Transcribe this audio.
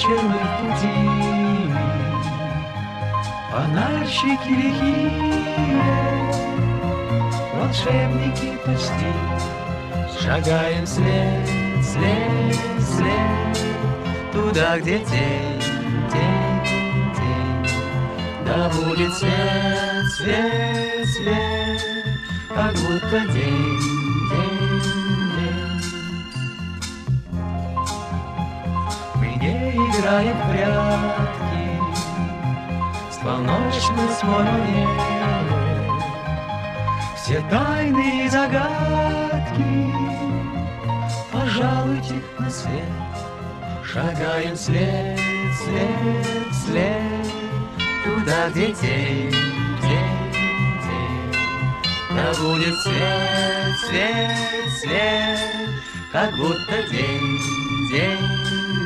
вечер мы в пути, фонарщики лихие, волшебники почти, шагаем вслед, вслед, вслед, туда, где тень, тень, тень, да будет свет, свет, свет, как будто день, день, день. Мы не играем в прятки с полночной смолой, все тайны и загадки пожалуйте на свет. Шагаем вслед, вслед, вслед, туда, где день, день, день, да будет свет, свет, свет, как будто день, день,